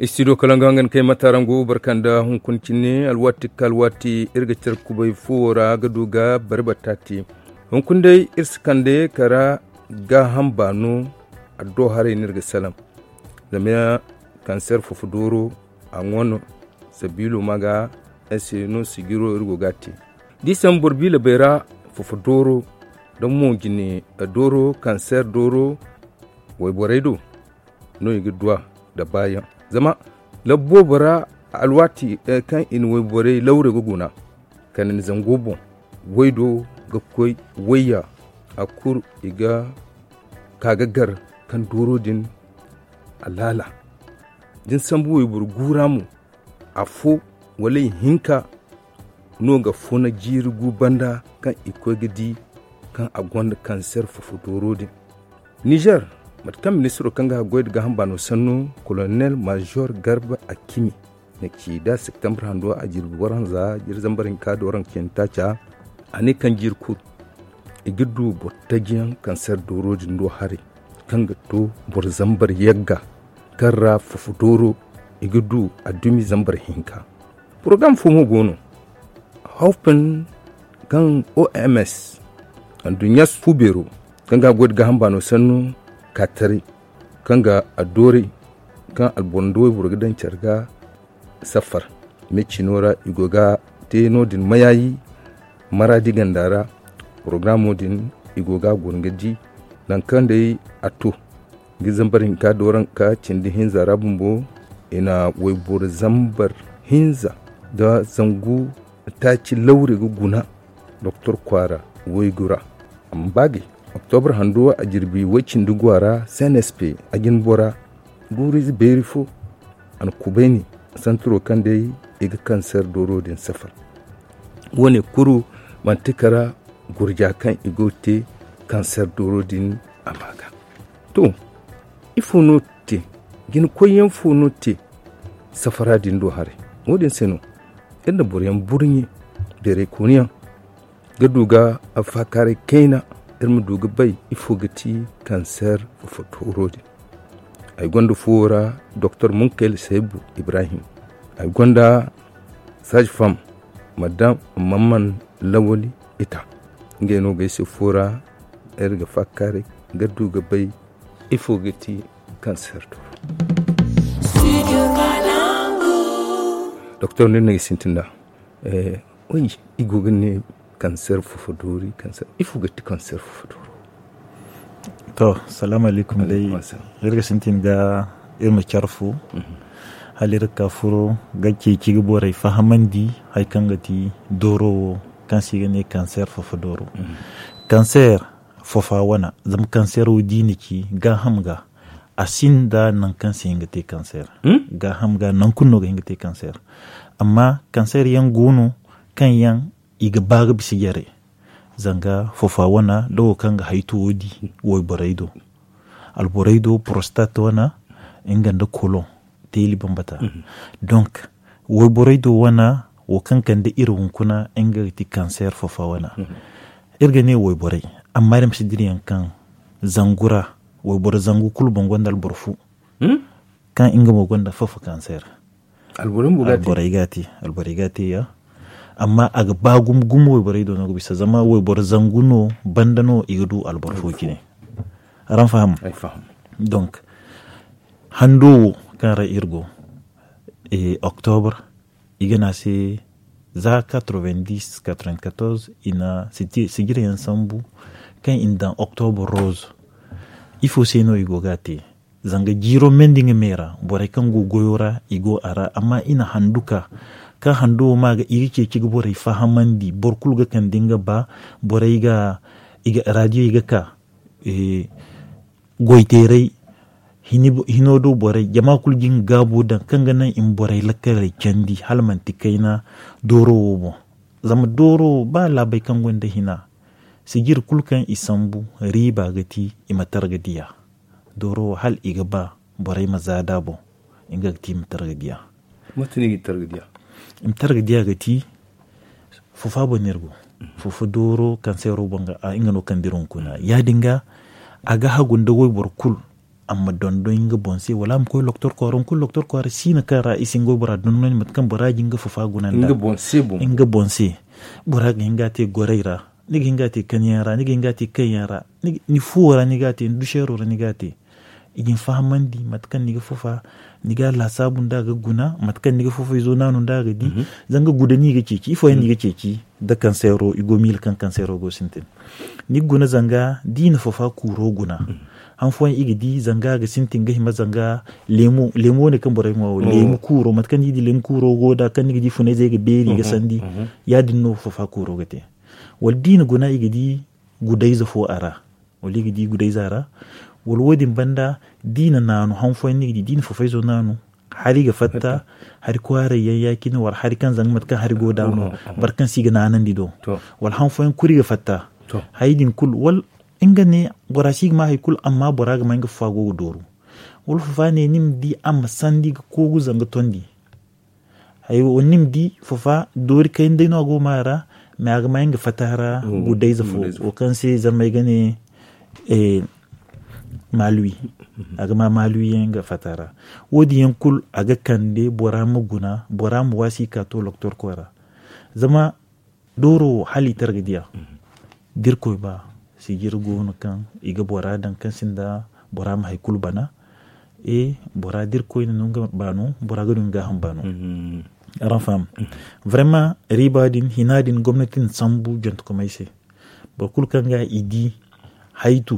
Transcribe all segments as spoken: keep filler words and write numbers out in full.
Istido kalangangan kai matarango barkanda hunkuncinne alwati kalwati irgacar kubai fora gaduga barbatati hunkundai irskande kara ga hambano addo hare nirga salam zamia kanser fufudoro angono sabilo maga esino sigiro irgo gati disambor bila bera fufudoro don mo gine adoro kanser doro way boredo no yigidwa da bayan zama labbo bara alwati eh, kan in way bore laure guguna kan zangobo waido ga koi waya akur iga kagagar kan doro din alala din sambu way burgura mu afo walai hinka no ga fona jirgu banda kan iko gidi kan agwanda kanser fufu doro din Niger matkan ministro kanga goyd ga hambano sannu colonel major garba akimi ne ki da september hando a jirwaran za jir zambarin ka doran kentacha ani kan jirku igiddu bottagiyan kanser doro jindo hare kanga to bor zambar yagga karra fufudoro igiddu adumi zambar hinka program fumo gono haupen kan O M S andunya fubero kanga goyd ga hambano sannu katari kanga adore kan albondo burgadan charga safar mecinora igoga teno din mayayi maradi gandara programo din igoga gurgaji dan kan dai ato gizambarin ka doran ka cindi hinza rabumbo ina waibur zambar hinza da zangu ta ci laure guna Dr. Kwara waigura ambage October handuwa a jirbi wacin dugwara C N S P a ginbora guri berifo an kubeni santro kan dai iga kansar doro din safar wani kuru mantikara gurja kan igote kansar doro din amaga to ifuno te gin koyen funo te safara din do hare wodin seno inda buryan burnye dere kuniya gaduga afakare kaina irmu duga bai ifogati kanser fufuturodi ay gonda fora Dr. Munkel Sebu Ibrahim ay gonda sage femme madame Mamman Lawali ita ngeno gaisi fora erga fakare gaduga bai ifogati kanser to Dr. Nene Sintinda eh oyi igogane kanser fufuduri kanser ifugati kanser fufuduru to salamu alaikum dai irga sintin ga irma charfu halir kafuro gake kigi borai fahamandi hay kangati doro kansi ne kanser fufuduru kanser fofa wana zam kanser udiniki ga hamga asinda nan kansi ngate kanser ga hamga nan kunno ga ngate kanser amma kanser yan gono kan yan iga baga bisi yare zanga fofa wana do kanga haitu wodi woy boraido al boraido prostate wana inganda kolon teli bambata mm-hmm. donc woy boraido wana wo kankan da irin kuna inga ti cancer fofa wana mm-hmm. irga ne woy borai amma ram sidiriyan kan zangura woy bor zangu kul bongonda al borfu mm? kan inga mo gonda fofa cancer al borin bugati al borai gati al borai gati ya amma aga bagum gumo bare do no bisa zama wo bor zanguno bandano igdu albor fokine ran faham ay faham donc hando kara irgo e octobre igana se za quatre-vingt-dix quatre-vingt-quatorze ina c'était sigire ensemble kan inda octobre rose il faut seno igo gati zanga jiro mendinge mera bore kan go goyora igo ara amma ina handuka ka hando maga iri ke kiga borai fahamandi borkul ga kan dinga ba borai ga iga radio iga ka e goitere hini hinodo borai jama kul gin gabo dan kanga nan in borai lakare kandi halman tikaina doro bo zama doro ba labai kan gonda hina sigir kulkan isambu riba gati imatar gadiya doro hal iga ba borai mazada bo inga gati imatar gadiya mutuni gitar gadiya imtar gadiya gati fufa bonirgo fufu doro kansero banga a ingano kandiron kuna ya dinga aga hagun da woy borkul amma dondon inga bonse wala am ko docteur ko ron ko docteur ko sina kara isingo bora donnon mat kan bora jinga fafa gunanda inga bonse bon inga bonse bora ginga te goreira ni ginga te kanyara ni ginga te kanyara ni ni fuura ni gate dushero ni gate igin fahamandi mat kan ni fafa ni ga la sabun daga guna mat kan ni fafa izo nanu daga di mm-hmm. zanga gudani ga ceci ifo mm-hmm. ni ga ceci da kansero igo mil kan kansero go sintin ni guna zanga dina fafa kuro guna mm-hmm. an fuwan igidi zanga ga sintin ga hima zanga lemu lemu ne kan borai mo lemu kuro mat kan yidi lemu kuro go da kan igidi fune zai ga beri ga sandi ya dinno fafa kuro gate wal dina guna igidi gudai za fo ara wal igidi gudai zara wal wodin banda dina nanu han fuwan igidi dina fafa zo nanu hari ga fatta hari kware yayyaki ne war hari kan zanga mat kan hari go da no barkan siga nanan dido wal han fuwan kuri ga fatta haidin kul wal inga ne bora sig ma haykul amma bora ga manga fago doru wol fa ne nim di am sandi ko gu zanga tondi hay wonim di fofa dori kay ndey no go mara ma ga manga fatara gudai zafo o kan se zamai gane e malui aga ma malui yanga fatara wodi yankul aga kande bora muguna bora mu wasi ka to doctor kwara zama doro hali targadiya dirko ba sigir gonu kan iga bora dan kan sinda bora ma haykul bana e bora dir ko ina nunga banu bora ga nunga han banu mm-hmm. aran fam mm-hmm. vraiment ribadin hinadin gwamnatin sambu jont ko maise ba kul kan ga idi haitu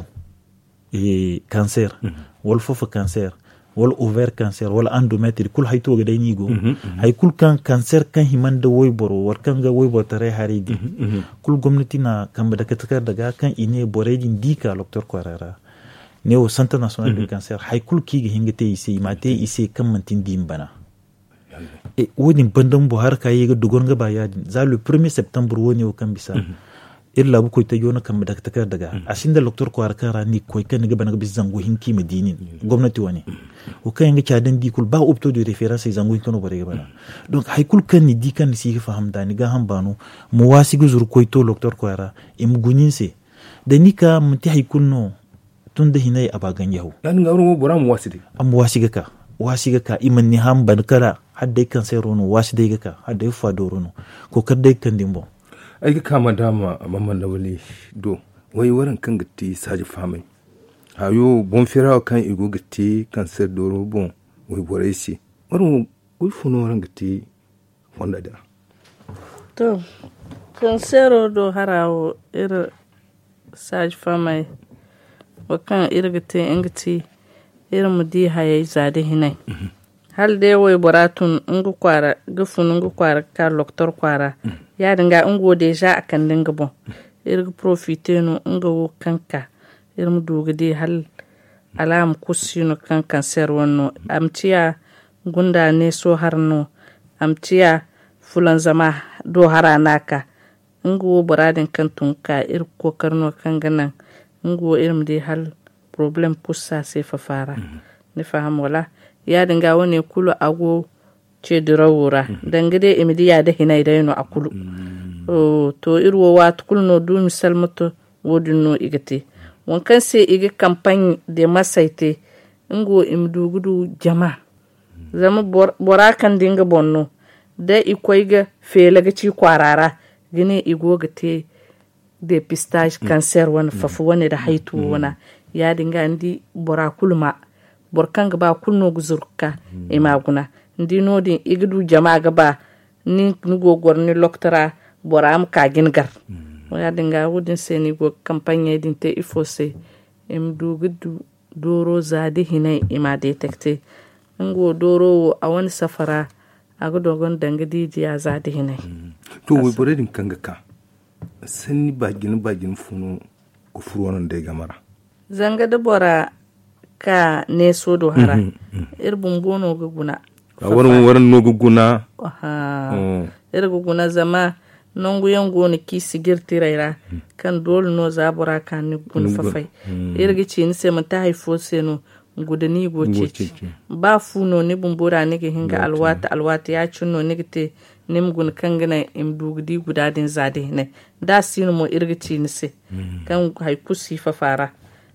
e cancer mm-hmm. wal fofa cancer wal over cancer wal endometriose kul hayto ga dai nigo mm-hmm. hay kul kan cancer kan himanda woy boro war kan ga woy botare haridi mm-hmm. kul gomnati na kan da katakar daga kan ine boredin dika docteur kwarara ne o centre national mm-hmm. de cancer hay kul ki ga hingate ise mate ise kan mantin dimbana mm-hmm. e wodin bandan bo har kai ga dugon ga bayadin za le premier septembre woni o kan bisa mm-hmm. illa bu koy ta yona kam da takar daga mm-hmm. asinda docteur ko arkara ni koy kan ga bana bis zango hinki medinin mm-hmm. gwamnati wani mm-hmm. o kan nga cadan di kul ba opto de référence zango hinko bare ga bana mm-hmm. donc hay kul kan ni di kan si ga faham da ni ga hambano mu wasi ga zur koy to docteur ko ara im guninse da nika mti hay kunno tunda hinai abagan yahu dan ga ro bora mu wasi de am wasi ga ka wasi ga ka iman ni ham ban kala hadde kan sai rono wasi de ga ka hadde fa do rono ko kadde kan dimbo ai ga kama dama mamman lawali do wai waran kan gitti saji famai hayo bon fira kan igo gitti kan ser doro bon wai boraisi waran wai funo waran gitti fonda da to kan sero do harawo ir saji famai wakan ir gitti ingiti ir mudi haye zade hinai mm-hmm. hal de wai boratun ngu kwara gufun ngu kwara ka doctor kwara mm-hmm. ya dinga ungo deja akan dinga bon irga profite no ungo kanka irmu duga de hal alam kusino kan cancer wonno amtiya gunda ne so harno amtiya fulan zama do haranaka ungo boradin kan tunka ir kokarno kan ganan ungo irmu de hal problem pussa se fafara mm-hmm. ne faham wala ya dinga woni kulu ago ce dirawura mm-hmm. dangade imidiya da hinai da yano akulu mm-hmm. o to irwo wat kulno du misal muto wodinno igate wankan se igi campagne de masaite ngo imdu gudu jama mm-hmm. zama bor, borakan dinga bonno da ikoiga felaga ci kwarara gine igogate depistage mm-hmm. cancer wan mm-hmm. fafu wani da haitu mm-hmm. wana ya dinga andi borakulma borkanga ba kulno guzurka mm-hmm. imaguna ndi nodi igdu jama gaba ni nugo gorni loktara boram ka gingar mm. ya dinga wudin seni go campagne din te ifo se em du gudu doro zade hinai ima detecte ngo doro a wani safara a gudu gon dangadi ya zade hinai mm. to we bore din kanga ka sani bagin bagin funo ko furwonon de gamara zanga da bora ka ne sodo hara mm-hmm. irbun bono guguna a warin warin no guguna aha oh. ir guguna zama nongu yango ne ki sigir tiraira mm. kan dol no zabura kan ni gun fafai mm. ir gici ni se mata haifo se no gudani goce ba funo ni bumbura ni ge hinga alwata alwata ya cinno ni gite nim gun kangana im dugdi gudadin zade ne da sinu mo ir gici ni se mm. kan haiku si fafara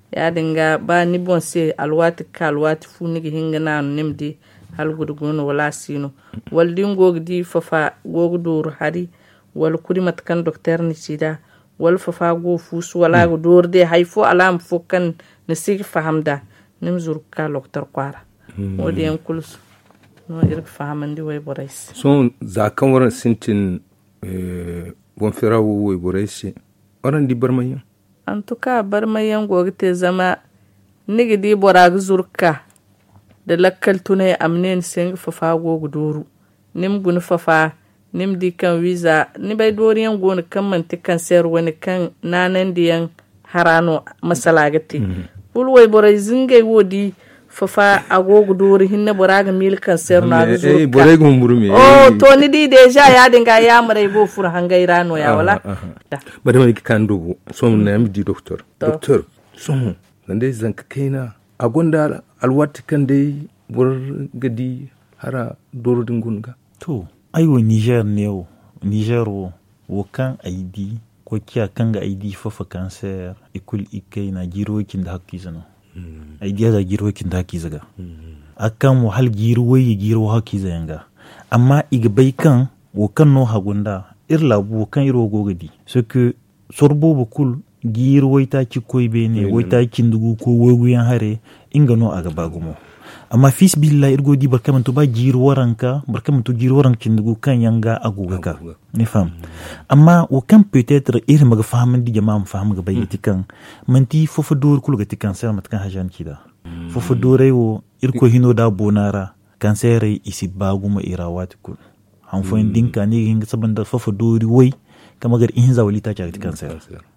ya dinga ba ni bon se alwati ka alwati fu ni hinga na nimdi hal gudgono wala sino wal dingo gidi fafa gogdur hari wal kuri matkan docteur ni sida wal fafa go fusu wala go dorde haifo alam fokan na sig fahamda nim zurka docteur kwara wodi en kulus no irk fahamandi way borais so za kan waran sintin eh bon firawo way borais waran di barmayan en tout cas barmayan go te zama nigi di borag zurka da lakkal tunai amnen seng fafa go guduru nim gun fafa nim di kan visa ni bai doriyan gona kan manti kan sayar wani kan nanan diyan harano masalagati bulwai borai zingai wodi fafa agogo dori hinna boraga mil kan sayar na zuka eh borai gun murmi oh to ni di deja ya dinga ya mare go fur hangai rano ya wala bari mai kan dubu so na mi di doctor doctor so nan dai zanka kaina agonda alwati kan dai bor gadi hara doro dingunga to aiwo Niger ne wo Niger wo wo kan aidi ko kiya kan ga aidi fafa cancer ikul ikai na girokin da hakki zano aidi ya girokin da hakki zaga akan wo hal giroyi giro hakki zanga amma igbai kan wo kan no hagunda irla bu kan iro gogadi so que sorbo bukul gir waita ci koy bene waita kindugu ko woguyan hare inga no aga bagumo amma fis billahi irgo di barkaman to ba gir waranka barkaman to gir waran kindugu kan yanga aguga ka ni fam amma wo kan peut-être ir maga fahaman di jama'a faham ga bayti kan manti fofu dor kul ga tikan sai matkan hajan kida fofu dore wo irko hino da bonara kansere isi baguma irawati kul han fo dinka ni hinga sabanda fofu dori wai kama gar in zawali ta charity cancer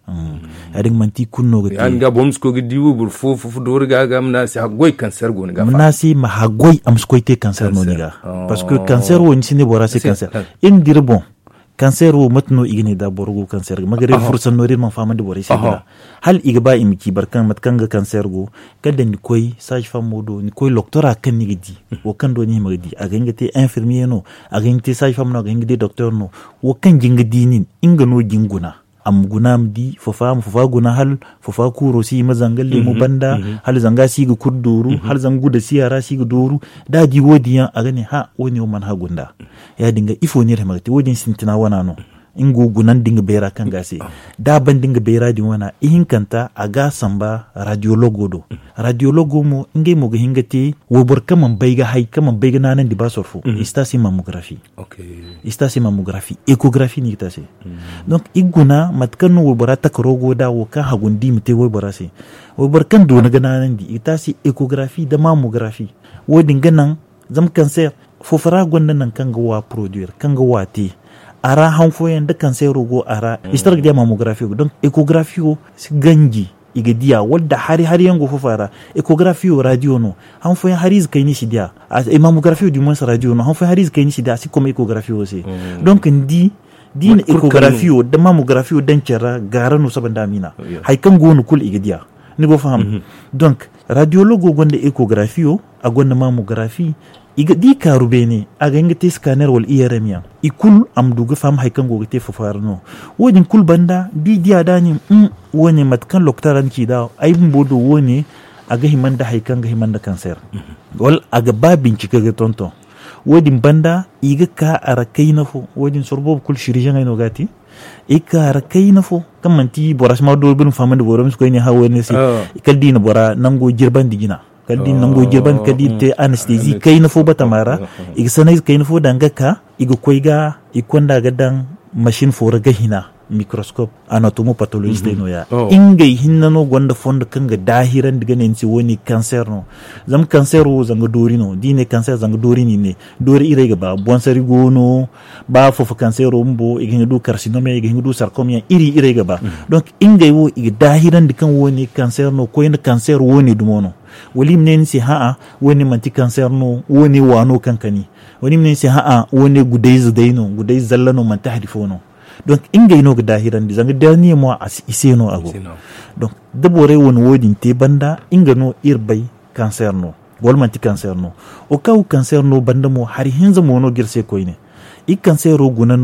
mm adin manti kunno gati an ga boms ko gidi wubur fo fo dor ga ga mna si hagoy cancer go ni ga mna si ma hagoy am skoite cancer no ni ga parce que cancer woni sine bora si cancer in dire bon cancer wo matno igine da borgo cancer magare fursan no man fama de bora si hal igba imki barkan matkan ga cancer go kada ni koy sage femme modo ni koy doctora kan ni gidi wo kan do ni magadi aga ngate infirmier no aga ngate sage femme no aga ngate docteur no wo kan jingadi nin inga no jinguna am gunam di fofa am fofa guna hal fofa kuro si mazangalle mu banda hal zanga si ga kurduru hal zangu da siyara si ga doru da di wodiyan aga ne ha woni o man ha gunda ya dinga ifo ne magati wodin sintina wana no ingu gunan dinga bera kan gase da ban dinga bera di wana ihin kanta aga samba radiologo do radiologo mo inge mo ga hingati wo bor kaman bayga hay kaman bayga nanan di basorfu istasi mammographie okay istasi mammographie échographie ni tase donc iguna matkan wo bora takrogo da wo kan hagundi mite wo bora se wo bor kan do na ga nanan di itasi échographie da mammographie wo dinga nan zam cancer fo fara gonda nan kan ga wa produire kan ga wati ara hanfoyen da kan sai rogo ara istar da mammographie donc échographie ganji igadiya wadda hari hari yango fofara échographie radio no hanfoyen hariz kayni sidia mammographie du moins radio no hanfoyen hariz kayni sidia si comme échographie aussi donc ndi din échographie da mammographie dan cara gara no sabanda mina hay kan gonu kul igadiya ni go faham donc radiologue gonda échographie a gonda mammographie iga di karu bene aga inga te scanner wal I R M ya ikul am duga fam hay kan goga te fafarno woni kul banda di dia dani mm woni matkan loktaran ki da ay mbodo woni aga himanda hay kan ga himanda cancer wal aga ba bincike ga tonton wodi banda iga ka arakai nafo wodi sorbo kul shirija ngai no gati ika arakai nafo kamanti boras ma do bin famande boram ko ni hawone si kaldi na bora nango jirban digina kaldi nango jirban kadi te anesthesie kay na fo batamara igsanay kay na fo danga ka igo koyga ikonda gadan machine fo raga hina microscope anatomopathologist no ya ingay hinna no gonda fonda kanga dahiran diga nensi woni cancer no zam cancer o zanga dori no dine cancer zanga dori ni ne dori irega ba bonsari gono ba fo fo cancer o mbo igin du carcinome igin du sarcoma iri irega ba donc ingay wo ig dahiran dikan woni cancer no ko ina cancer woni dumono wali mnen si haa woni manti cancer no woni wano kankani wani mnen si haa woni gudaiz daino gudaiz zallano man tahdifono donc ingay no ga dahiran di zanga dernier mois as iseno ago donc dabore won wodi te banda inga no irbay cancer no wal manti cancer no o kaw cancer no banda mo hari hinza mo no girse koyne i cancer ro gunano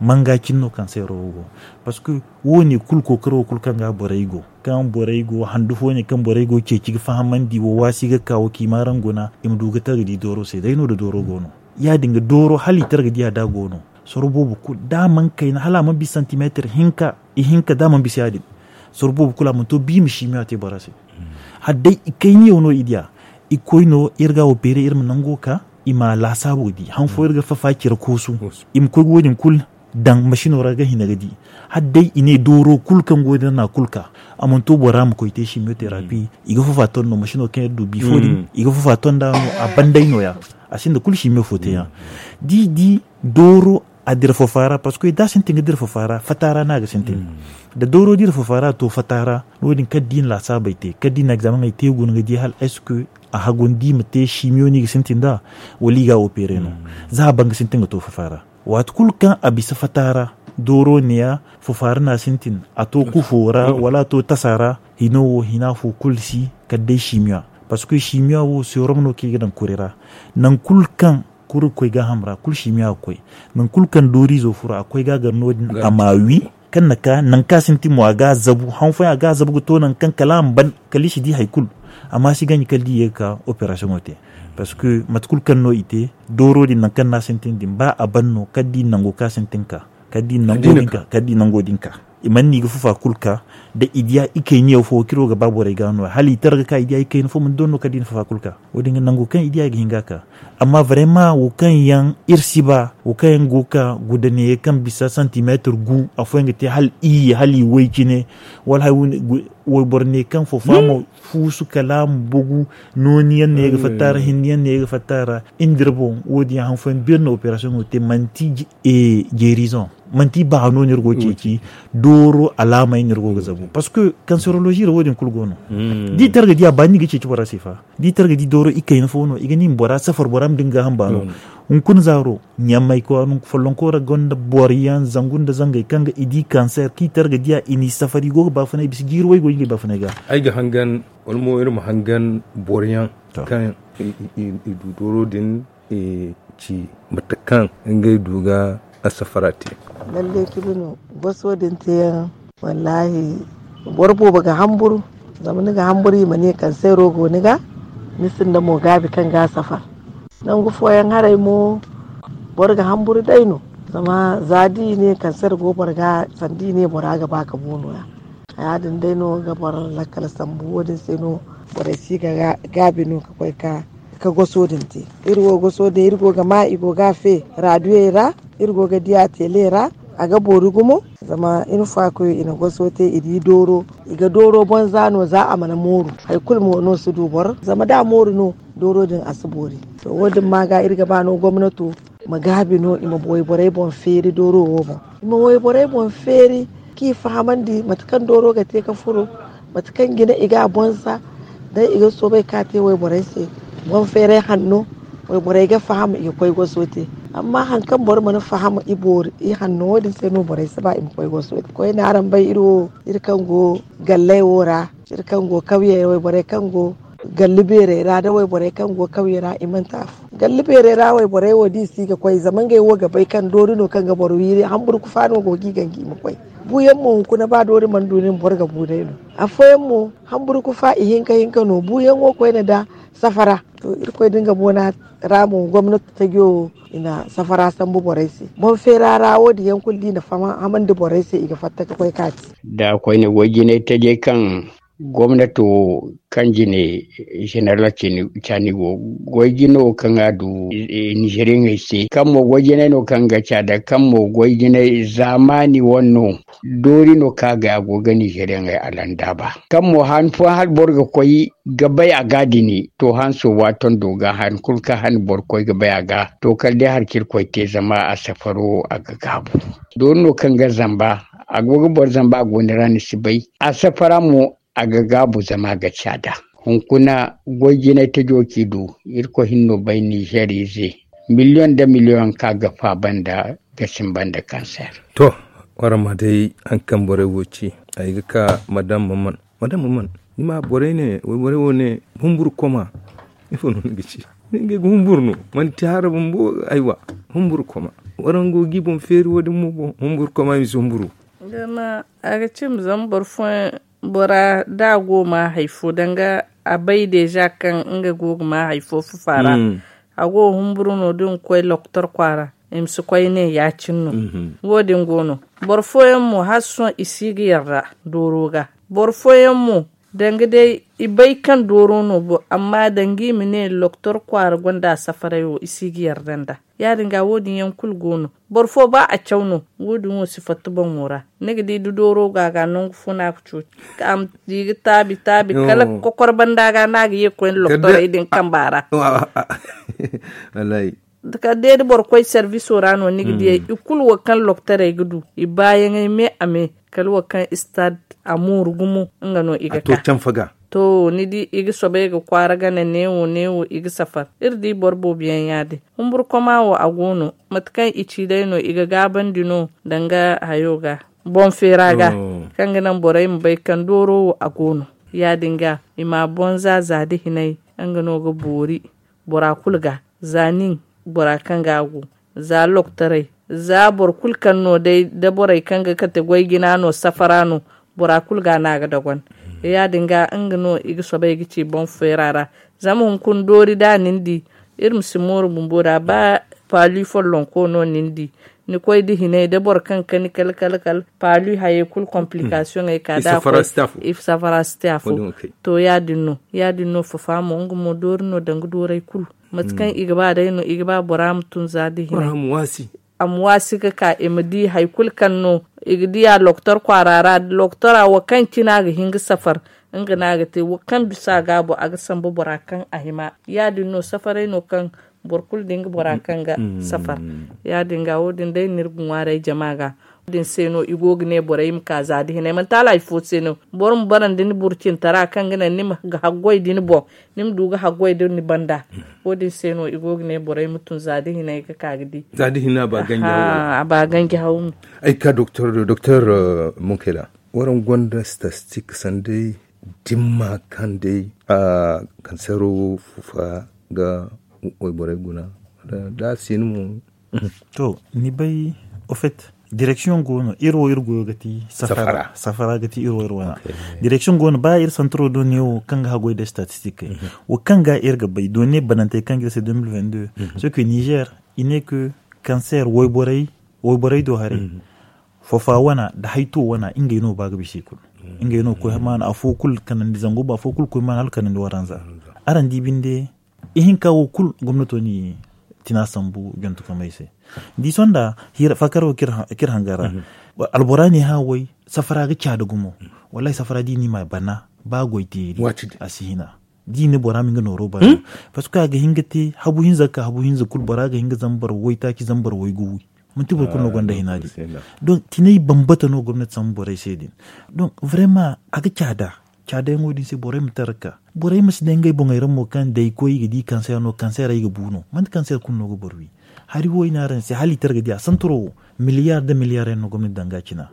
manga kinno cancer go parce que woni kul ko kro kul kan ga boraygo kan boraygo handu fone kan boraygo ke ci fahamandi wo wasi ga kawo kimaran gona im duga tagdi doro sai dai no da doro gono ya dinga doro hali targadi ya da gono sorbobu ku daman kai na hala man bi centimeter hinka i hinka daman bi siadi sorbobu kula mun to bi mi shimiya te barase haddai kai ni wono idia i koino irga opere irma nango ka ima la sabodi han fo irga fa fakira kosu im ko godin kul dan machine raga hinagadi haddai ine doro kul kan godin na kulka amon to boram ko ite chimiothérapie iga fo faton no machine kan du bi fodi iga fo faton da no abandai no ya asinda kul chimio fote ya di di doro a dir fofara parce que da sentin dir fofara fatara na ga sentin mm. da doro dir fofara to fatara wodin kadin la sabaite kadin examen ay te gun ga di hal est-ce que a hagondi mate chimio ni ga sentin da wali ga opere no mm. za bang sentin to fofara wat kulkan abisa fatara doro niya fofara na sentin ato kufora wala to tasara hino hina fu kulsi kadai chimio parce que chimio wo serum no ki gidan kurira nan kulkan kuru koy ga hamra kul shimiya koy nan kul kan dori zo fura akwai ga garno amawi kan naka nan ka sinti mu aga zabu han fa aga zabu to nan kan kalam ban kalishi di haykul amma shi gani kaldi yaka operation ote parce que matkul kan no ite doro din nan kan na sintin din ba abanno kaddi nango ka sintinka kaddi nango dinka kaddi nango dinka imanni ga fufa kulka da idiya ike ni fo kiro ga babu rai gano hali targa ka idiya ike fo mun donno kadin fufa kulka wodin nango kan idiya ga hingaka amma vraiment wo kan yan irsiba wo kan goka gudane kan bisa centimeter gu afo ngate hal i hali waykine wal hay wo borne kan fo famo fusu kalam bugu noni yan ne ga fatara hindiyan ne ga fatara indirbo wodi han fo birno operation o te manti e guérison manti ba no nirgo ceci doro alama yin nirgo gazabu parce que cancerologie ro wodin kulgono mm. di targa dia bani gice ci bora sifa di targa di doro ikay na fono igani bora safar boram dinga hambano mm. un kun zaro nyamay ko an follon ko ragonda boriyan zangunda zangay kanga idi cancer ki targa dia ini safari go ba fana bis giro way go ngi ba fana ga ay ga hangan olmo irum hangan boriyan kan i doro din e ci matakan ngay duga asafarati lalle kibino baso din te wallahi borbo baga hamburu zamani ga hamburi mane kan sai rogo ni ga nisin da mo gabi kan ga safar nan gufo yan harai mo borga hamburu daino zama zadi ne kan sai gobar ga sandi ne boraga baka bono ya ayadin daino ga bor lakal sambu wodin sai no bore si ga gabi no ka kai ka ka goso din te irgo goso de irgo ga ma igo gafe raduera irgo ga dia telera aga borugumo zama in fa ko ina goso te idi doro iga doro bon zano za a mana moru hay kulmo no su dubar zama da moru no doro din asubori to wodin ma ga irga ba no gwamnato magabi no ima boy borai bon feri doro wobo ima boy borai bon feri ki fahamandi matakan doro ga te ka furo matakan gina iga bonsa dai iga so bai ka te wai borai sai bon fere hannu wai borai ga fahama iya koi gosote amma hankan bor mana fahama ibor i hannu wadin sai no borai saba in koi gosote koi na aran bai iro irkan go galle wora irkan go kauye wai borai kan go gallibere ra da wai borai kan go kauye ra imanta gallibere ra wai borai wodi si ga koi zaman ga wo ga bai kan dorino kan ga borwiri hambur ku fano go gigangi mu koi buyen mu kuna ba dori man donin borga budai no afoyen mu hambur ku fa ihinka hinka no buyen wo koi na da safara to irko dinga bona ramu gwamnati ta gyo ina safara san bu boraisi bon ferara wodi yankul di na fama aman da boraisi iga fatta kai kati da akwai ne goji ne ta je kan gwamnati kan jine general chini chani go goji no kan adu Nigeria ngai se kan mo goji ne no kan ga chada kan mo goji ne zamani wonno dori no kaga go ga Nigeria ngai alanda ba kan mo han fo har borga koyi gaba ya gadi ne to han so waton doga han kulka han bor koyi gaba ya ga to kalde har kir koyi te zama a safaro a gagabu don no kan ga zamba a gogo bor zamba go ne rani sibai a safara mu a gagabu zama ga chada hunkuna goji ne ta joki du irko hinno bai Nigeria ze miliyon da miliyon kaga fa banda gashin banda cancer to warama dai an kan bore wuci ai ga ka madam mamman madam mamman ni ma bore ne bore wone humbur koma ifo non gici nge humbur no man tiara bumbo aiwa humbur koma warango gibon feri wodi mu humbur koma mi sumburu dama aga cim zan barfon bora da goma haifo danga abai deja kan inga goma haifo fu fara mm. ago humburu no dun koy loktor kwara im su koy ne ya cinno mm-hmm. wodin gono borfoyen mu hason isigi yarra doroga borfoyen mu danga dai ibai kan doro no bo amma dangi mine loktor kwara gonda safarayo isigi yardanda ya dinga wodin yankul gono borfo ba a cauno wodin wo sifatu ban mura nega di doro gaga non funa ku kam digi tabi tabi kala kokor banda ga nagi ye ko loktor idin kambara wallahi daga de bor koy service orano nigi di ikul wo kan loktor ay gudu ibayen me ame kala wo kan stad amur gumu ngano igaka to can faga to ni di igi sobe ga kwara gana newo newo igi safar irdi borbo biyan yade humbur koma wa agono matkan ichi dai no iga gaban dino danga hayoga bon feraga oh. kanga nan borai mbai kan doro wa agono ya dinga ima bonza zade hinai angano ga bori bora kulga zanin bora kanga go za loktarai za bor kulkan no dai da borai kanga kate goygina no safarano bora kulga naga dagon ya dinga angano igi sobe igi ci bon ferara zamu kun dori da nindi irum simor bumbura ba pali follon ko no nindi ni koy di hine de bor kan kan kal kal kal pali haye kul complication ay kada ko if safara staff to ya dinno ya dinno fo famo ngumo dori no dangu doray kul matkan igi ba dai no igi ba boram tun zadi hine boram wasi amwasi ka ka emdi haykul kanno igdiya loktor kwarara loktora wa kan kina ga hinga safar inga naga te wa kan bisa gabo aga sambo borakan ahima ya dinno safare no kan borkul dinga borakan ga safar ya dinga wodin dai nirgun warai jama'a din seno igogne boraim kaza di ne man tala ifo seno borum baran din burkin tara kan gana nim ga haggoy din bo nim duga haggoy din banda wodin seno igogne boraim tun zadi hina ka kagdi zadi hina ba ganya ha ba ganya hawo ai ka doctor doctor uh, munkela waran gonda statistic sande dimma kan dai a uh, kansero fufa ga oy boray guna da, da sinu to ni bay au fait direction gono iro irgo gati safara safara, safara gati iro iro wana okay. Direction gono ba ir centro do neo kanga hagoy de statistique mm -hmm. o kanga irga bay donné banante kanga c'est deux mille vingt-deux mm -hmm. ce que Niger il n'est que cancer woy boray woy boray do hare mm -hmm. fofa wana da hayto wana inga no baga bisikul mm -hmm. inga no ko hamana afokul kanan dizango ba afokul ko man halkanan waranza mm -hmm. aran dibinde ihin kawo kul gwamnato ni tina sambu jontu kamai se di sonda hira fakaro kir kir hangara mm-hmm. alborani ha wai safara ga cha da gumo mm-hmm. wallahi safara di ni mai bana ba goiti asihina di ne bora min ga noro ba mm-hmm. parce que ga hingati habu hinza ka habu hinza kul bora ga hinga zambar wai ta ki zambar wai guwi mun tibo kun no gonda hinaji donc tinai bambata no gwamnati sambu rai sai din donc vraiment aga cha da chade ngodi se borem tarka borem mas dengay bongay ramo kan day koy gidi cancer no cancer ay buno man cancer kun no go borwi hari woy naran se hali targa dia santro milliard de milliard no gomni danga china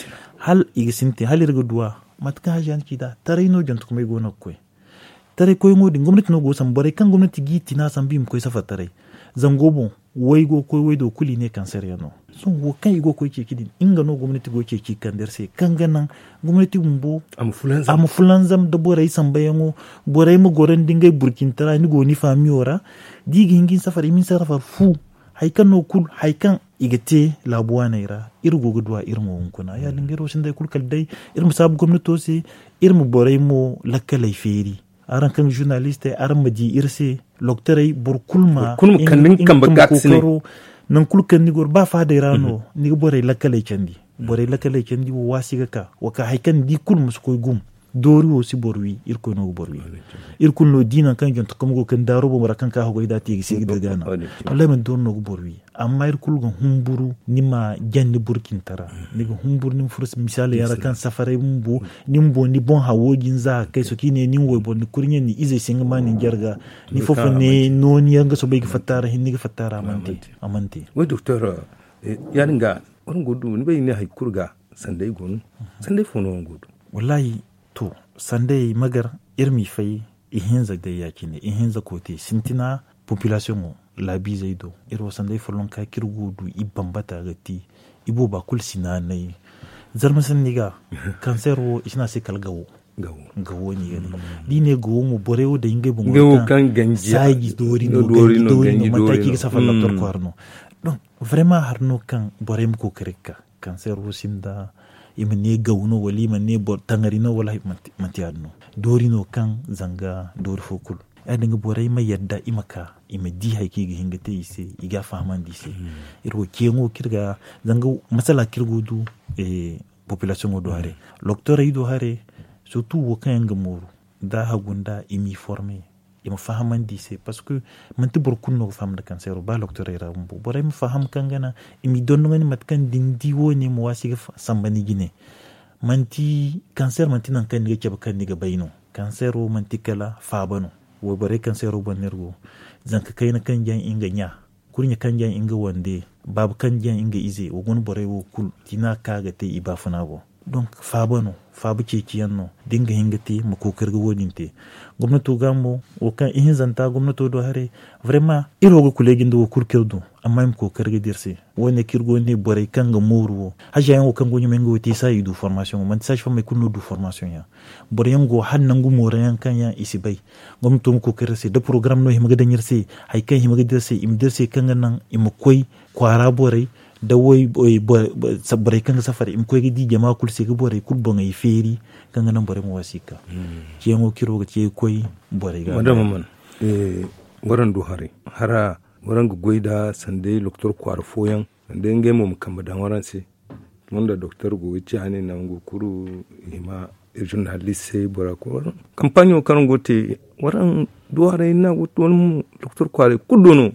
hal igi sinti hali rego dua mat ka jan kida taray no jant ko may go no koy taray koy ngodi gomni no go sam bore kan gomni gi tina sam bim koy safa taray zangobo woy go koy woy do kuli ne cancer ya no so wo kay go koy ci kidin inga no gomnati go ci ci kander se kangana gomnati mbo am fulanza am fulanzam do boray sambayango boray mo goran dingay burkin tara ni go ni fami ora digi hingin safari min sarafa fu haykan no kul haykan igete labuwana ira irgo gudwa irmo wonkuna ya lingero sinde kul kal dai irmo sab gomnato se irmo boray mo lakalay feri aran kan journaliste aran madi irse loktere burkulma kulma kanin kan bagatsine nan kulkan ni gor ba fa da rano ni bore lakale candi bore lakale candi wo wasiga ka waka haykan di kul mus koy gum dori wo si borwi ir ko no borwi ir kun no dinan kan jont kam go kan daro bo marakan ka hogo idati gi da gana wallahi man don no borwi amma ir kul go humburu nima janni burkin tara ni go humbur nim furus misale yara kan safare mbu nimbo ni bon hawojin za kai so kine nin wo bon kurnyen ni ize singa mani jarga ni fofo ne no ni yanga so be fatara hin ni fatara amante amante wo docteur yaringa on godu ni be ni hay kurga sandai gonu sandai fono godu wallahi to sandai magar irmi fai ihinza da yaki ne ihinza kote sintina population mo labi zaido iro sandai folon ka kirgo du ibambata gati ibo ba kul sinanai zarma san niga cancer wo isna se kalgawo gawo gawo ni gani dine gawo mo borewo da ingai bon gawo kan ganji sai dori no dori no dori no mata ki safa doctor kwarno donc vraiment harno kan borem ko kereka cancer wo sinda imane gawno wali imane bo tangarino wala mantiyadno dori no kan zanga dori fokul ay dinga boray ma yadda imaka ima di hayki ga hingate ise iga fahman dise iro kengo kirga zanga masala kirgudu e population go do hare docteur yi do hare surtout wo kan ga moru da hagunda imi formé ima fahman dise parce que man ti bor kunno fam da cancer ba docteur era mbo boray ma faham kangana imi donno ngani matkan dindi woni mo wasi sambani gine manti cancer manti nan kan ga kan ga bayno cancer o manti kala fabano wo bare cancer o banergo zanka kayna kan jan inga nya kurnya kan jan inga wande babu kan jan inga ize wo gon bare wo kul tina kaga te iba funago donc fabano fabu ce kiyanno dinga hingati mu kokar ga wodinte gwamnati gambo wo kan ihin zanta gwamnati do hare vraiment iro go kulegin do kurkirdo amma im kokar ga dirse wone kirgo ne bare kan ga moruwo haja yan wo kan gonyo mengo wati sai du formation man sai fa mai kunno du formation ya bare yango hannan gu moran kan ya isibai gwamnati mu kokar se da program no himaga danyirse hay kan himaga dirse im dirse kan nan im koi kwara bore da wai sabbare kan safari im koy di jama kul se bore kul bon ay feri kan nan bare mo wasika ke ngo kiro ga ke koy bore ga madama man eh waran do hare hara waran go goida sande docteur kwar foyan sande nge mo kamba dan waran se wanda docteur go ci ane nan go kuru ima journaliste bora ko campagne kan gote waran do hare na won docteur kwar kudono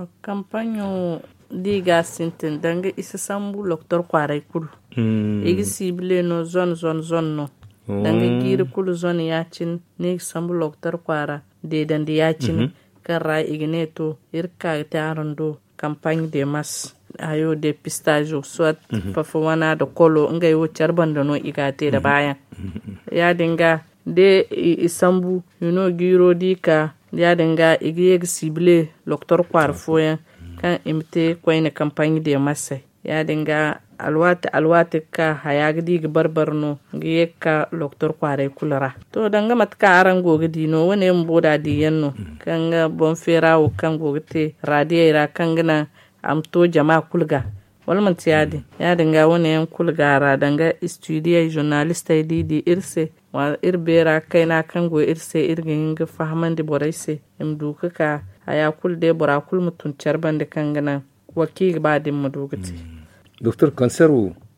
campagne diga sintin danga isa sambu doktor kwarai kulu mm. igi sibile no zone zone zone no oh. danga giri kulu zone yacin ne sambu doktor kwara de dandi yacin mm-hmm. kara igne to irka tarando campagne de masse ayo de pistajo soit mm-hmm. pafawana da kolo ngai wo charbanda no igate da bayan mm-hmm. ya dinga de isambu you know giro dika ya dinga igi sibile doktor kwar foyan kan imte koyne campagne de masse ya dinga alwati alwati ka hayagdi ga barbarno giye ka docteur kware kulara to danga matka arango gidi no wone mboda di yanno kanga bon ferawo kango gite radiera kangana amto jama kulga wal man tiyadi ya dinga wone yan kulga ra danga studio journaliste di di irse wa irbera kaina kango irse irgin ga fahman de boraise imduka ka aya kul de bora kul mutun charban de kangana waki ba de mudugati docteur cancer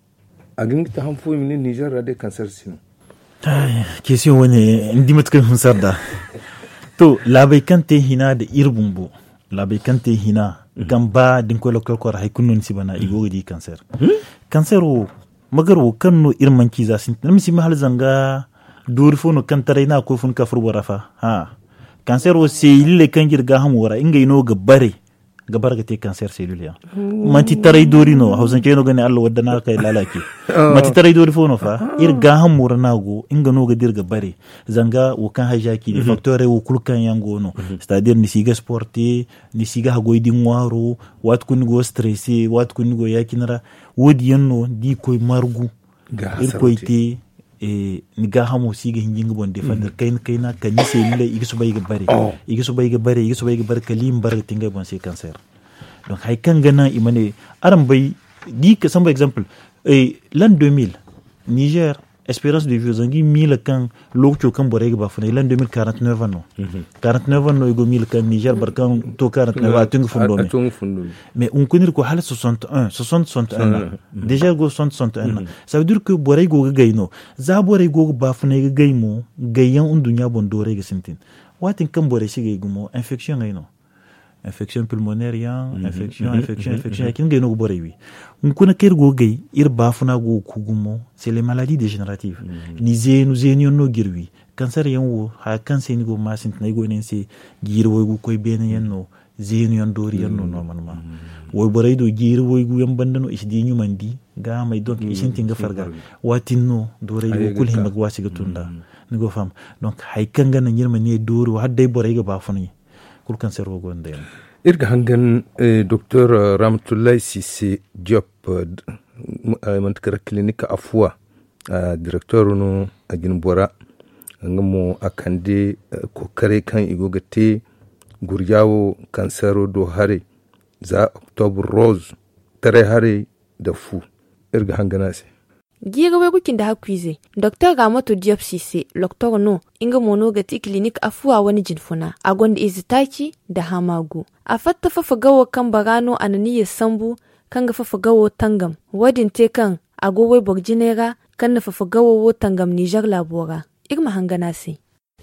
agin ta hanfo min Niger rade cancer sino ay question woni ndi matkan hunsarda to labai kante hina da irbumbu labai kante hina gamba din ko lokol ko hay kunnon sibana igo di cancer cancer magaru kanno irmanki za sin namsi mahal zanga durfo no kantare na ko fun kafur warafa ha cancer o cellule kan girga ham wara inga ino ga bare ga barga te cancer cellule ya manti tarai dori no hausan ke no gani Allah wadda na kai lalake manti tarai dori fo no fa ir ga ham wara nago inga no ga dirga bare zanga wo kan hajaki de facteur wo kulkan yango no c'est-à-dire ni siga sporté ni siga hagoy di ngwaro wat kun go stressé wat kun go yakinara wodi yanno di koy margu ir koyte e ni ga hamo siga hinjinga bon defender kain kaina kani se lile igiso bayga bare igiso bayga bare igiso bayga bare kalim bare tinga bon c'est cancer donc hay kangana imane aram bay di que sample exemple e l'an deux mille Niger espérance de vie zangi mille kan lokcho kan borega ba fane l'an deux mille quarante-neuf ans quarante-neuf ans ego mille kan Niger barkan to quarante-neuf atung fundo mais on connaît ko hal soixante et un soixante soixante et un déjà go soixante soixante et un ça veut dire que borega go gayno za borega go ba fane gaymo gayan undunya bon dorega sintin watin kan borega shige gumo infection gayno infection pulmonaire ya infection infection infection yakin gayno borewi on kuna kergo gay ir bafuna go kugumo c'est les maladies dégénératives ni zenu zenu no girwi cancer yanwo ha cancer ni go masint na go nense girwo go koy bene yanno zenu yan dori yanno normalement woy borey do girwo go yam bandano isdi nyumandi ga may donc isinti nga farga watinno dori go kul himag wasi ga tunda ni go fam donc hay kanga na nyirma ne dori wa hadday borey ga bafuni kul cancer go ndem irga hangan eh, docteur Ramatoulaye Cissé Diop uh, mantakar klinika afuwa uh, directeur no a ginbora ngamo akande uh, kokare kan igogate guryawo kansaro do hare za october rose tare hare da fu irga hangana se giga we gukin da hakwize docteur Ramatu Diop Cissé docteur no inga mono gati clinic afuwa wani jinfuna a gonda izitaki da hamagu a fatta fafa gawo kan barano ananiya sambu kan ga fafa gawo tangam wadin te kan agowe borjinera kan na fafa gawo wo tangam Niger labora irma hangana se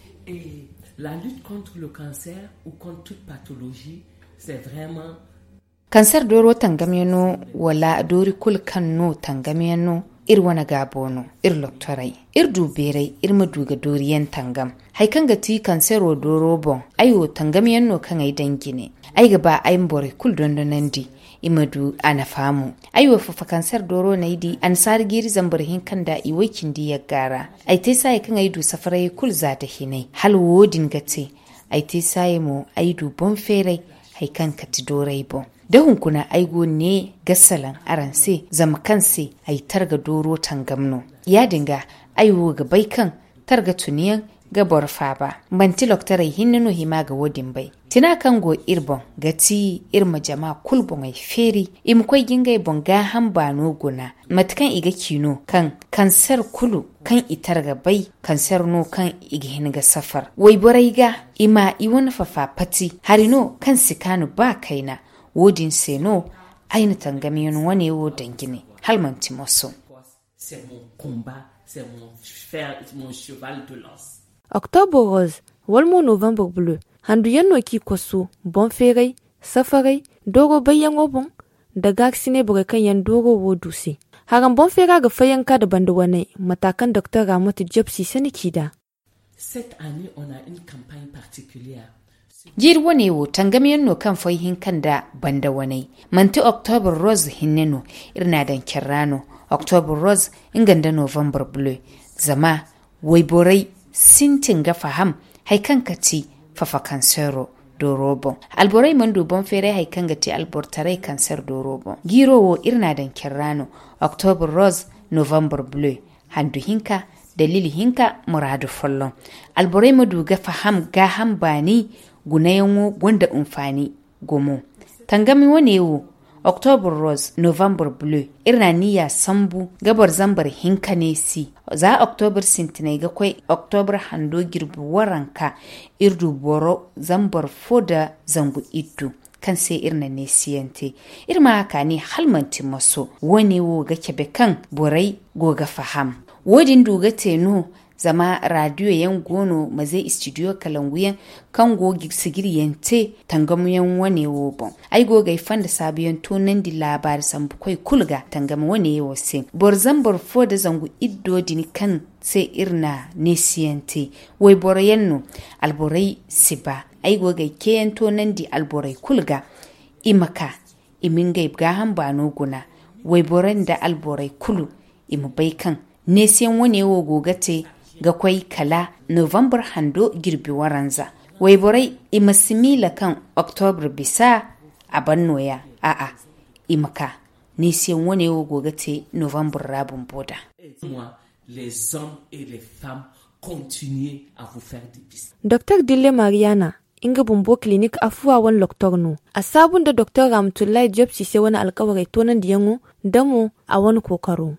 et la lutte contre le cancer ou contre toute pathologie c'est vraiment kansar doro tangameno wala dori kul kanno tangameno ir wana gabono ir loktorai ir duberai ir maduga doriyan tangam haikan ga ti kansero doro bon ayo tangamiyan no kan ai dangine ai gaba ai mbore kul dondonandi imadu ana famu ayo fa kansar doro na idi an sar giri zambar hin kanda i wakin di ya gara ai te sai kan ai du safarai kul zata hinai hal wodin gate ai te sai mo ai du bon ferai haikan kati dorai bon da hunkuna aigo ne gassalan aranse zama kanse ai targa doro tangamno ya dinga aiwo ga baikan targa tuniyan gabar faba banti loktarai hinnu hima ga wodin bai tina kan go irbon gati irma jama kulbo mai feri im koi gingai bonga hamba no guna matkan iga kino kan kansar kulu kan itarga bai kansar no kan igihin ga safar wai borai ga ima iwon fafa pati harino kan sikanu ba kaina wodin seno aina tangamiyon wane wo dangine halmanti moso c'est mon combat c'est mon fer mon cheval de lance octobre rose walmo novembre bleu handu yanno ki kosu bon ferai safarai dogo bayan obon da gaksine buga kan yan dogo wo dusi haran bon fera ga fayanka da banda wane matakan docteur Ramatu Diop Cissé ne kida cette année on a une campagne particulière jirwo ne wo tangamiyan no kan faihin kan da banda wanai manti october rose hinneno irna dan kirrano october rose inganda november bleu zama wai borai sintin ga faham haikan kati fafa kansero do robo alborai mando bon fere haikan gati albortarai kanser do robo giro wo irna dan kirrano october rose november bleu handu hinka dalili hinka muradu follon alborai madu ga faham ga hambani gunayenwo gwanda umfani gomo tangami wanewo october rose november bleu irna niya sambu gabar zambar hinka ne si za october sintinai ga kwai october hando girbu waranka irdu boro zambar foda zangu iddu kan sai irna ne siyante irma haka ne halmanti maso wanewo ga kebe kan borai goga faham wodin duga tenu zama radio yan gono mazai studio kalanguyan kan gogi sigiri yante tangamu yan wane wo bon ai goga ifan da sabiyan tonan di labar sambu koi kulga tangamu wane wo se borzan borfo da zangu iddo dini kan sai irna nesiyante wai boroyanno alborai siba ai goga keyan tonan di alborai kulga imaka imingai ga hamba no guna wai boran da alborai kulu imu baikan nesiyan wane wo gogate ga kwai kala November hando girbi waranza. Waiborai ima simila kan October bisa a bannoya a'a imaka nisiyan wane wo gogate November rabun boda. Moi, les hommes et les femmes continuez à vous faire des pistes. docteur Dille Mariana inga bumbo clinic afuwa wan loktor no a sabon da docteur Ramatoulaye Diop Cissé wani alkawarai tonan diyango damo a wani kokaro.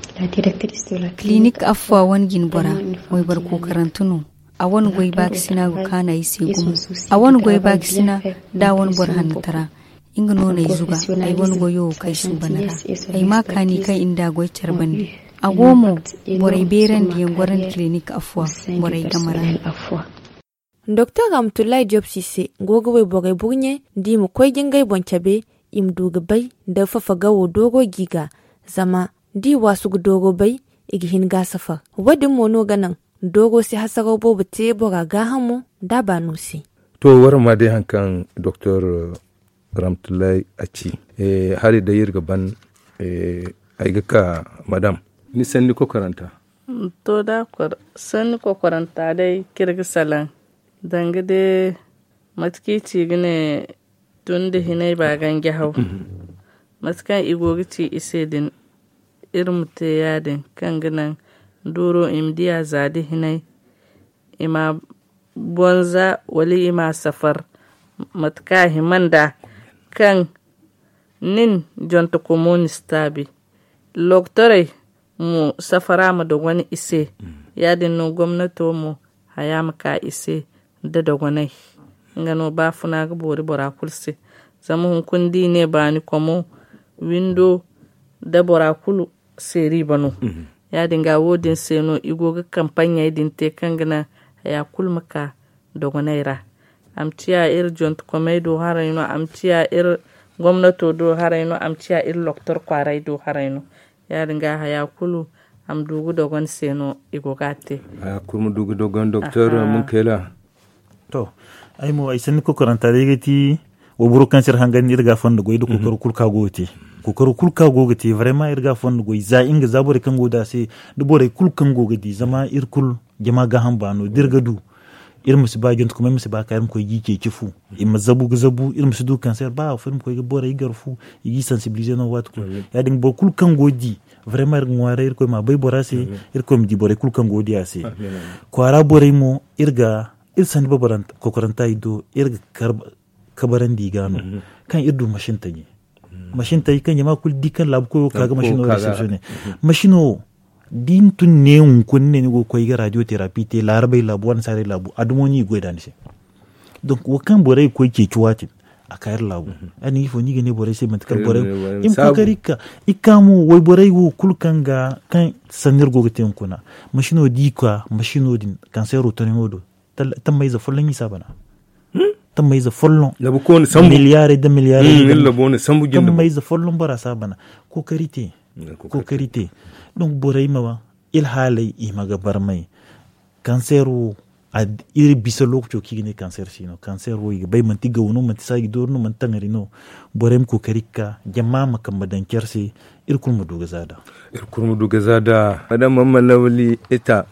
clinique afwa wan gin bora wai bar kokaran tunu a wan goy baksina go kana yi sai gumu a wan goy baksina da wan bor hantara inga no ne zuga ai wan goyo kai sun banara ai makani kai inda goy charbandi a gomo borai beran diyan goran clinique afwa borai gamara afwa docteur Ramatoulaye Diop Cissé gogo wai borai burnye di mu koy gingai boncabe im duga bai da fafa gawo dogo giga zama di wasu dogo bai igihin gasafa wadin mono ganan dogo si hasaro bobu te bora gahamu da ba nusi to war ma dai hankan docteur Ramatoulaye aci eh hari da yirga ban eh ai ka madam ni sanni ko karanta to da kwar sanni ko karanta dai kirgisalan dangade matkici gine tun da hinai ba gange hau matkan igogiti ise din irin ta yadin kan ganan duro imdiya zadi hinai ima bonza wali ima safar matka himanda kan nin jonta communista bi loktore mu safara mu da wani ise yadin no gwamnato mu haya maka ise da da wani ngano ba funa ga bori bora kulse zama hun kundi ne ba ni komo window da bora kulu seri bano yadin ga wodin seno igo ga kampanya idin te kangana haya kulmaka da wani ra amciya ir jont komaido harayno amciya ir gwamnato do harayno amciya ir loktor kwarai do harayno yarin ga haya kulu am dugu dogon seno igogate haya kulmu dugu dogon doktor mun kela to ay mo ay sen ko karanta degeti wo buru cancer hangan irga fond go ido ko kor kulka gote ko kor kulka gote vraiment irga fond go za inga zabore kan goda se do bore kulkan gogedi zama ir kul jama ga hambano dirga du ir musu ba jont kuma musu ba kayam ko yike kifu e mazabu gazabu ir musu du cancer ba fam ko ga bore garfu yi sensibiliser no wat ko ya ding bo kul kan godi vraiment ir ngware ir ko ma bay borase ir ko mi di bore kul kan godi ase ko ara bore mo irga ir san babaran ko karanta ido irga kabaran digano kan irdu mashin tayi mashin tayi kan jama kul dikan lab ko kaga mashino reception mashino din tun ne un kunne ne go koy radiothérapie te larabay labu wan sare labu adumoni go dan se donc wakan bore ko ke chuwati akayar labu ani fo ni gene bore se matkar bore im ko karika ikamu way bore go kulkanga kan sanir go geten kuna mashino di kwa mashino din kansero tonimodo tamay za follon isabana tamay za follon labu ko ni sambu miliyare da miliyare ni labu ne sambu gindi tamay za follon bara sabana ko karite ko karite donc boray mawa il halay i maga barmay canceru ad iri bisalok cho kigine cancer sino cancer wo bay man tigaw no man tisagi dor no man tangari no borem ko karika jamama kam madan kersi ir kulmu duga zada ir kulmu duga zada madam mamma lawli eta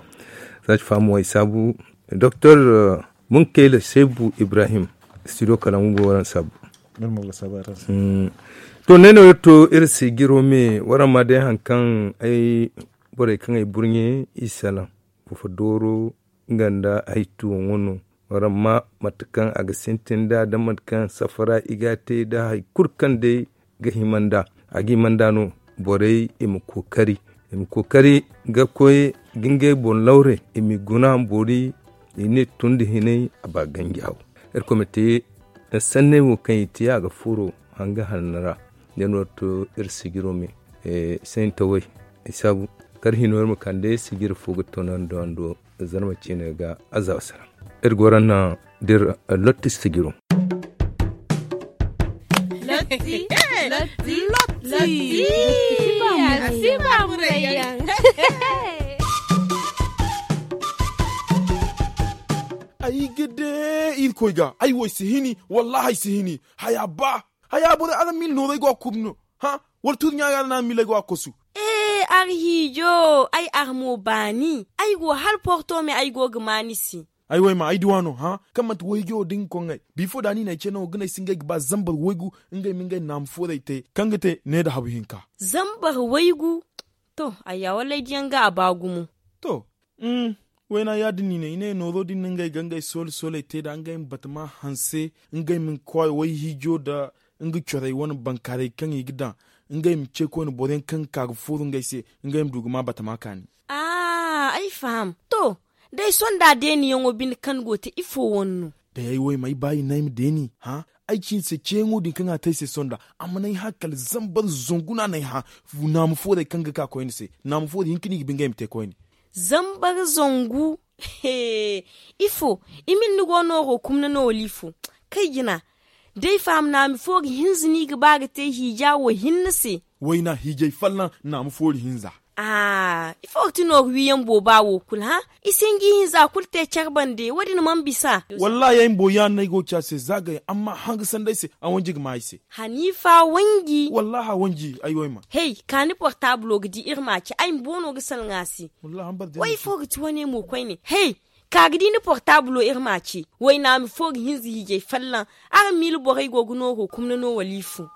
saj famu way sabu docteur uh, mun kele sebu ibrahim studio kalamu go waran sabu normo ga sabara mm. to neno to ir sigiro me wara ma de hankan ay bore kan ay burnye isala fu fodoro nganda ay tu wono wara ma matkan aga sentinda da matkan safara igate da hay kurkan de ga himanda agi mandano bore im kokari im kokari ga koy ginge bon lawre imi guna bori ine tundi hinai aba gangiaw er komite sanne wo kayti aga furo hanga hanara deno to er sigirome e sentawai isabu kar hinor mu kande sigir fugo tonan do ando zanma cine ga azza wasalam er gorana dir lotti sigiro lotti lotti lotti siba murayan ay gede il koyga ay wo sihini wallahi sihini haya ba haya bore ala mil no go kubno ha wal tur nya na mil go akosu eh arhijo ay armo bani ay go hal porto me ay go gmanisi ay way ma ay duwano ha kamat waygo din ko ngai before dani na cheno gna singa ba zambar waygu ngai mingai nam fore te kangate ne da habu hinka zambar waygu to aya wala jenga abagumu to mm wena ya dini ne ine no rodi ngai gangai sol sole te da ngai batma hanse ngai min koy way hijo da ngai chore won bankare kan yigda ngai mi che ko no boden kan ka furu ngai se ngai mduguma batma kan ah ai fam to dai son da deni yongo bin kan gote ifo wonno da yayi way mai bayi naim deni ha aikin se cengo din kan atai se sonda amma nai hakal zambar zunguna nai ha na mu fo da kan ga ka ko ni se na mu fo da hinkini bin ngai mte ko ni zambar zongu he ifo imin nugo no go kumna no lifu kai gina dai fam na mi fogi hinzini ga baga te hija wo hinnase waina hijai fallan na mu fori hinza ah ifo tino wiyan bo ba wo kul ha isingi hinza kulte charbande wadin man bisa wallahi yayin boyan nay go cha se zagaye amma hanga sandai se an wanji mai se hanifa wangi wallahi wanji ai wai ma hey kani portable gidi irma ki ai bono ga sal ngasi wallahi an bar wai fo gidi wani mo koi ne hey kagdi ni portable irma ce wai na mi fo hinzi hije fallan ar mil borai goguno ho kumna no walifu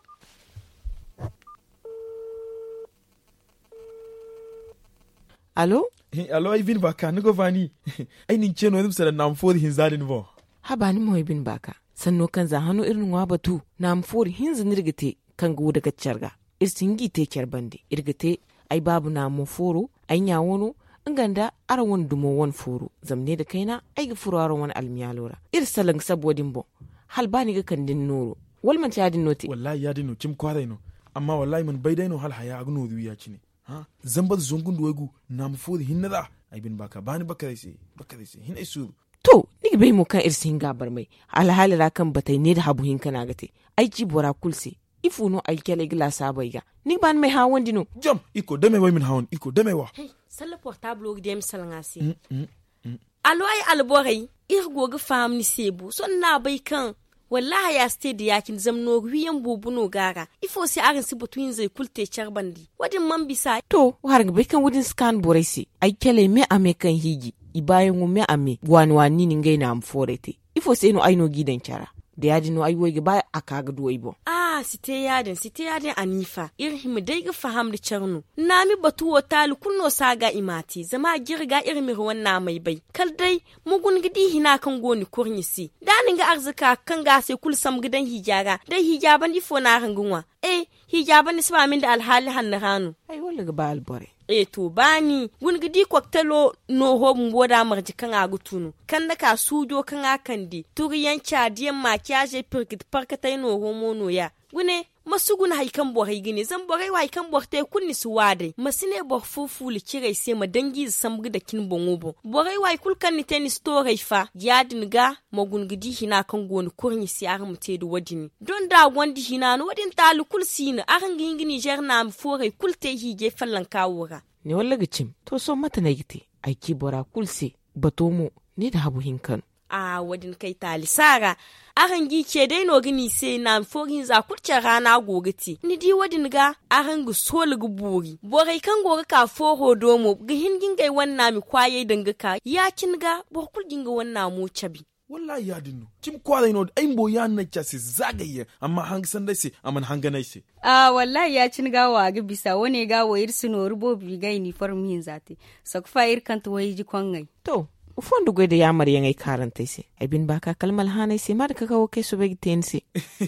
Allo? Hey, allo ay bin baka nigo vani. Ay nin cheno dum sala nam fo hinzadin bo. Ha ba ni mo bin baka. Sanno kan za hanu irin wa batu nam fo hinzi nirgite kan go daga charga. Irsingi te charbande. Irgite ai babu na mo foro ai nyawono nganda ara won dumo won foro zamne da kaina ai ga furo ara won almiyalora. Ir salang sabodin bo. Hal bani ga kan din noro. Wal man ta din noti. Wallahi ya dinu kim kwara ino. Amma wallahi man bai dai no hal haya agno duya cine. Ha zamba zongun duwagu na mufudi hinnada ai bin baka bani baka sai baka sai hin isu to ni bai mu kan irsin gabar mai alhali ra kan batai ne da habu hin kana gate ai ci bora kulse ifu no ai kele glasa bai ga ni ban mai hawon dino jam iko dame wai min hawon iko dame wa hey sala portable og dem salangasi mm, mm, mm. alo ai alborai irgo ga famni sebu son na bai kan wallahi ya stay yakin zamno wiyan bubuno gara ifo si arin si between zai kulte charbandi wadin man bisa to har ga kan wudin scan boresi ai kele me ame kan higi ibayen mu me ame wani wani ni ngai na amforete ifo sai no aino gidan chara da yaji no aiwo ga ba aka ga duwai bo ah site yadin site yadin anifa irhim dai ga faham da charnu nami batuwo tal kunno saga imati zama girga irmi wannan mai bai kal dai mugun gidi hina kan goni kurnyisi danin ga arzika kan ga sai kul sam gidan hijaga dai hijaban ifo na rangunwa eh hijaban ni saba min da alhali hanna hanu ai walla ga ba albore e to bani gun gidi koktelo no ho mboda marji kan agutunu kan da ka sujo kan akandi turiyan chadiyan makiyaje pirkit parkatay no ho mono ya gune masugun haikan bo haigine zan borai wa haikan bo te kunni suwade masine bo fufu li kirai sai madangi samgu da kin bongobo borai wa kulkan ni tennis store fa yadin ga magun gidi hina kan goni kurni si ar mute du wadini don da wandi hina no wadin talu kul sina aran gingini jerna am fore kulte hige fallan kawura ne walla gicim to so mata na gite aiki bora kulse batomo ne da habu hinkan a wadin kai tali sara aran gi ke dai no gini sai na fogin za kurce rana gogati ni di wadin ga aran gu sol gu buri borai kan goga ka foro domo ga hingin gai wannan mi kwaye danga ka ya kin ga bo kul ginga wannan mu chabi wallahi ya dinu kim kwala ino ai mbo ya na chasi zagaye amma hang sandai se aman hanganai se ah wallahi ya cin gawa ga bisa wone gawa irsu no rubobi ga uniform yin zate sakfa ir kan to wayi kwangai to ufondu gwede ya mar yangai karanta se abin baka kalmal hanai se mar ka kawo kai su bai tense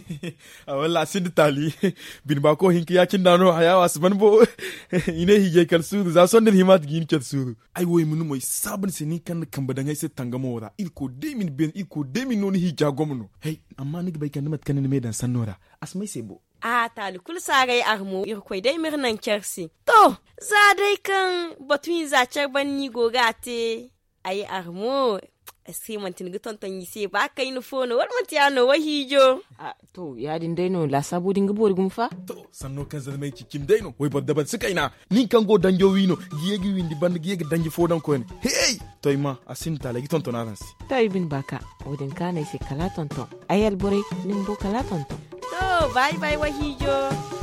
a wallahi sin tali bin bako hinki ya kin dano haya wasban bo ine hige kalsu za sondin himat gin kalsu ai woy mun moy sabun se ni kan kan badangai se tangamo wora ilko demin ben ilko demin non hija gomno hey amma ni bai kan mat kan ni medan sanora asmai se bo a tali kul sagai armo irkoi dai mirnan kersi to za dai kan batun za charban ni gogate ai armo sai mantin guton ton yi sai ba kai no fono war mantiyano wahijo a to ya din dai no la sabu dinga bor gumfa to sanno kan zan mai cikin dai no wai badda ban suka ina nin kan go danjo wino giyegi windi band giyegi danji fodan ko ne hey to ima asin ta lagi ton ton aransi ta ibin baka odin kana sai kala ton ton ayal bore nimbo kala ton ton to bye bye wahijo